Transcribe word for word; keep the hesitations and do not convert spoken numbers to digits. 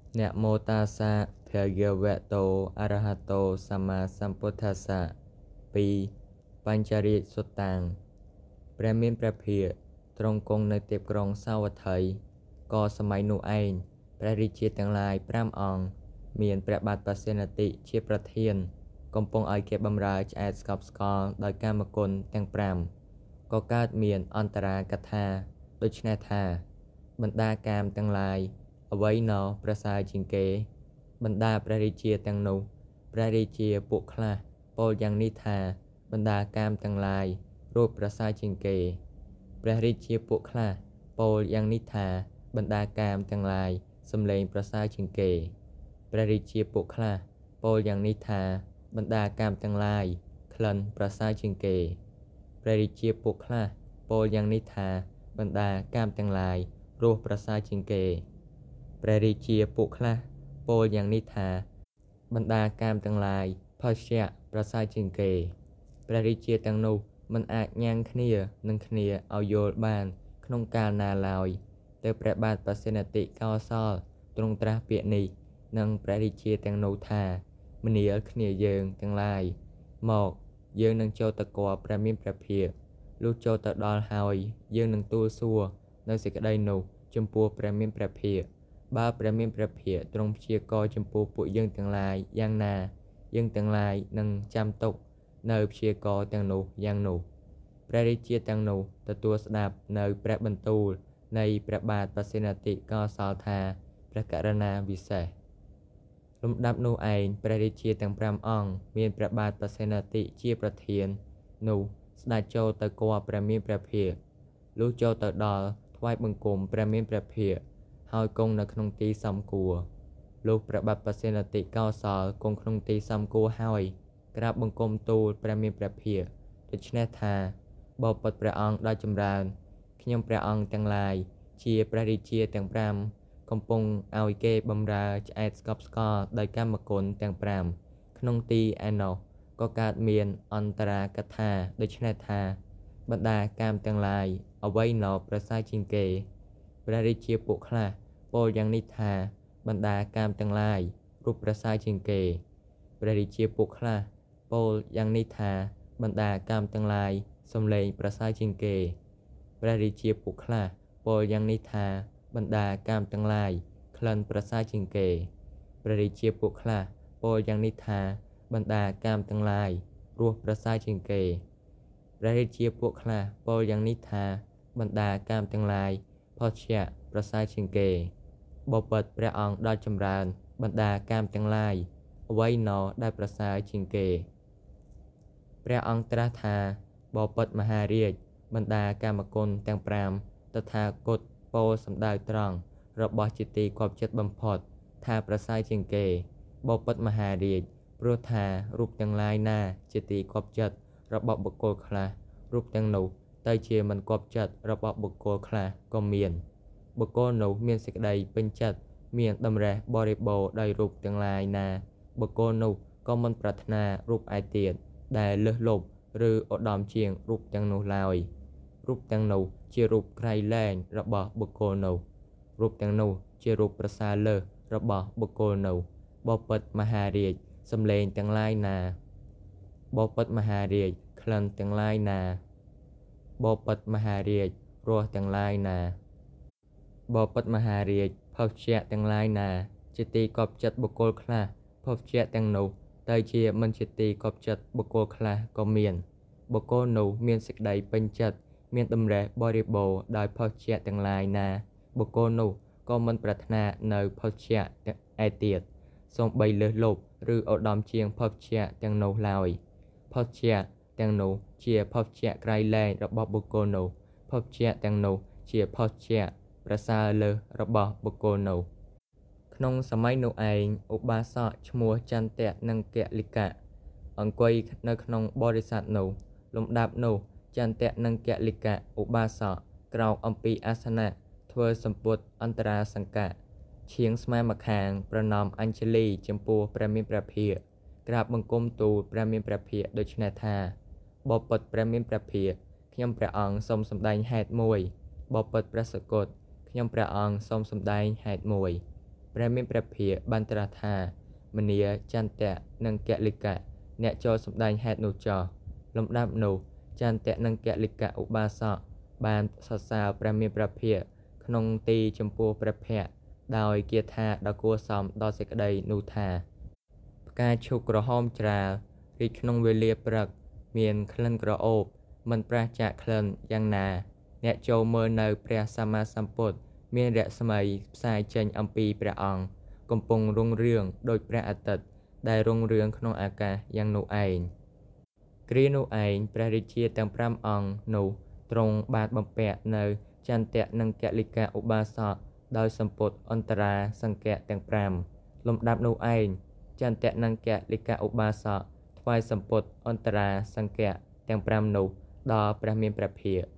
Nẹ mô ta sa phè gà vẹ tô a ra ha tô sa ma sam pu tha sa ពីរ បញ្ចរិយសុត្តតាំង ព្រះមានព្រះភិក្ខទ្រង់គង់នៅទីក្រុងសាវត្ថី ក៏សម័យនោះឯង ព្រះរាជាទាំងឡាយ ប្រាំ អង្គ មានព្រះបាទប្រសេនតិជាប្រធាន កំពុងឲ្យគេបម្រើឆ្អែតស្កប់ស្កល់ដោយកាមគុណទាំង ប្រាំ ក៏កើតមានអន្តរាកថា ដូច្នេះថា បណ្ដាកាមទាំងឡាយ អ្វីណោប្រសើរជាងគេ បណ្ដាព្រះរាជាទាំងនោះ ព្រះរាជាពួកខ្លះពោលយ៉ាងនេះថា បណ្ដាកាមទាំងឡាយ រស់ប្រសើរជាងគេ ព្រះរាជាពួកខ្លះពោលយ៉ាងនេះថា បណ្ដាកាមទាំងឡាយ សំឡេងប្រសើរជាងគេ ព្រះរាជាពួកខ្លះពោលយ៉ាងនេះថា បណ្ដាកាមទាំងឡាយ ក្លិនប្រសើរជាងគេ ព្រះរាជាពួកខ្លះពោលយ៉ាងនេះថា បណ្ដាកាមទាំងឡាយ រស់ប្រសើរជាងគេ ព្រះរាជាពួកខ្លះពោលយ៉ាងនេះថា បណ្ដាកាមទាំងឡាយ ភស្ត្រៈប្រសើរជាងគេ ព្រះរាជាទាំងនោះមិនអាចញ៉ាំងគ្នានឹងគ្នាឲ្យយល់បានក្នុងកាលណាឡើយ ទើបព្រះបាទប្រសេនតិកោសល្យទ្រង់ត្រាស់ពាក្យនេះ នឹងព្រះរាជាទាំងនោះថា ម្នាលគ្នាយើងទាំងឡាយ មកយើងនឹងចូលទៅគាល់ព្រះមានព្រះភិក្ខ លុះចូលទៅដល់ហើយយើងនឹងទូលសួរនៅសេចក្តីនោះចំពោះព្រះមានព្រះភិក្ខ បើព្រះមានព្រះភិក្ខទ្រង់ព្យាករណ៍ចំពោះពួកយើងទាំងឡាយយ៉ាងណា យើងទាំងឡាយនឹងចាំទុកនៅព្យាករណ៍ទាំងនោះយ៉ាងនោះ ព្រះរាជាទាំងនោះទទួលស្ដាប់នៅព្រះបន្ទូលនៃព្រះបាទប្រសេនតិកោសល្យថា ព្រះករុណាវិសេស លំដាប់នោះឯង ព្រះរាជាទាំង ប្រាំ អង្គ មានព្រះបាទប្រសេនតិជាប្រធាន នោះស្ដេចចូលទៅគាល់ព្រះមានព្រះភិក្ខ លុះចូលទៅដល់ថ្វាយបង្គំព្រះមានព្រះភិក្ខ ហើយគង់នៅក្នុងទីសមគួរ លុះព្រះបាទប្រសេនតិកោសល្យគង់ក្នុងទីសមគួរហើយ ក្រាបបង្គំទូលព្រះមានព្រះភិក្ខ ដូច្នេះថា បបិទ្ធព្រះអង្គដ៏ចម្រើន ខ្ញុំព្រះអង្គទាំងឡាយ ជាព្រះរាជាទាំង ប្រាំ កំពុងឲ្យគេបម្រើឆ្អែតស្កប់ស្កល់ដោយកាមគុណទាំង ប្រាំ ក្នុងទីឯណោះ ក៏កើតមានអន្តរាកថា ដូច្នេះថា បណ្ដាកាមទាំងឡាយ អ្វីណោប្រសើរជាងគេ ព្រះរាជាពួកខ្លះពោលយ៉ាងនេះថា បណ្ដាកាមទាំងឡាយ រូបប្រសើរជាងគេ ព្រះរាជាពួកខ្លះពោលយ៉ាងនេះថា បណ្ដាកាមទាំងឡាយ សំឡេងប្រសើរជាងគេ ព្រះរាជាពួកខ្លះពោលយ៉ាងនេះថា បណ្ដាកាមទាំងឡាយ ក្លិនប្រសើរជាងគេ ព្រះរាជាពួកខ្លះពោលយ៉ាងនេះថា បណ្ដាកាមទាំងឡាយ រស់ប្រសើរជាងគេ ព្រះរាជាពួកខ្លះពោលយ៉ាងនេះថា បណ្ដាកាមទាំងឡាយ ភស្ត្រៈប្រសើរជាងគេ បបិទ្ធព្រះអង្គដ៏ចម្រើន បណ្ដាកាមទាំងឡាយ អ្វីណោដែលប្រសើរជាងគេ ព្រះអង្គត្រាស់ថា បបិទ្ធមហារាជ បណ្ដាកាមគុណទាំង ប្រាំ តថាគតពោលសំដៅត្រង់របស់ជាទីគាប់ចិត្តបំផុត ថាប្រសើរជាងគេ បបិទ្ធមហារាជ ព្រោះថារូបទាំងឡាយណាជាទីគាប់ចិត្តរបស់បុគ្គលខ្លះ រូបទាំងនោះទៅជាមិនគាប់ចិត្តរបស់បុគ្គលខ្លះក៏មាន បុគ្គលនោះមានសេចក្តីពេញចិត្ត មានតម្រេះបរិបូរណ៍ដោយរូបទាំងឡាយណា បុគ្គលនោះក៏មិនប្រាថ្នារូបឯទៀត ដែលលើសលប់ ឬឧត្តមជាងរូបទាំងនោះឡើយ រូបទាំងនោះជារូបក្រៃលែងរបស់បុគ្គលនោះ រូបទាំងនោះជារូបប្រសើរលើសរបស់បុគ្គលនោះ បបិទ្ធមហារាជ សំឡេងទាំងឡាយណា បបិទ្ធមហារាជ ក្លិនទាំងឡាយណា បបិទ្ធមហារាជ រសទាំងឡាយណា បបិទ្ធមហារាជ ភស្ត្រៈទាំងឡាយណា ជាទីគាប់ចិត្តបុគ្គលខ្លះ ភស្ត្រៈទាំងនោះទៅជាមិនជាទីគាប់ចិត្តបុគ្គលខ្លះក៏មាន បុគ្គលនោះមានសេចក្តីពេញចិត្ត មានតម្រេះបរិបូរណ៍ដោយភស្ត្រៈទាំងឡាយណា បុគ្គលនោះក៏មិនប្រាថ្នានៅភស្ត្រៈឯទៀត សូម្បីលើសលប់ ឬឧត្តមជាងភស្ត្រៈទាំងនោះឡើយ ភស្ត្រៈទាំងនោះជាភស្ត្រៈក្រៃលែងរបស់បុគ្គលនោះ ភស្ត្រៈទាំងនោះជាភស្ត្រៈប្រសើរលើសរបស់បុគ្គលនោះ ក្នុងសម័យនោះឯង ឧបាសកឈ្មោះចន្ទៈនិងកលិកៈ អង្គុយនៅក្នុងបរិស័ទនោះ លំដាប់នោះ ចន្ទៈនិងកលិកៈ ឧបាសក ក្រោកអំពីអាសនៈ ធ្វើសម្ពុតអន្តរាសង្កៈ ឈៀងស្មើម្ខាង ប្រណម្យអញ្ជលីចំពោះព្រះមានព្រះភិក្ខ ក្រាបបង្គំទូលព្រះមានព្រះភិក្ខដូច្នេះថា បបិទ្ធព្រះមានព្រះភិក្ខ ខ្ញុំព្រះអង្គសូមសម្ដែងហេតុមួយ បបិទ្ធព្រះសុគត ខ្ញុំព្រះអង្គសូមសម្ដែងហេតុមួយព្រះមានព្រះភិក្ខបានត្រាស់ថាមនាចន្ទៈនិងកលិកៈអ្នកចូលសម្ដែងហេតុនោះចោះលំដាប់នោះចន្ទៈនិងកលិកៈឧបាសកបានសរសើរព្រះមានព្រះភិក្ខក្នុងទីចំពោះព្រះភ័ក្ត្រដោយគាថាដ៏គួរសមដល់សេចក្តីនោះថាផ្កាឈូកក្រហមច្រាលរីកក្នុងវេលាព្រឹកមានក្លិនក្រអូបមិនប្រះចាកក្លិនយ៉ាងណាអ្នកចូលមើលនៅព្រះសម្មាសម្ពុទ្ធមានរស្មីផ្សាយចេញអំពីព្រះអង្គកំពុងរុងរឿងដោយព្រះអាទិត្យដែលរុងរឿងក្នុងអាកាសយ៉ាងនោះឯងគ្រានោះឯងព្រះរាជាទាំងប្រាំអង្គនោះទ្រង់បានបំពាក់នៅចន្ទៈនិងកលិកៈឧបាសកដោយសម្ពុទ្ធអន្តរាសង្កៈទាំងប្រាំលំដាប់នោះឯងចន្ទៈនិងកលិកៈឧបាសកថ្វាយសម្ពុទ្ធអន្តរាសង្កៈទាំងប្រាំនោះដល់ព្រះមានព្រះភិក្ខ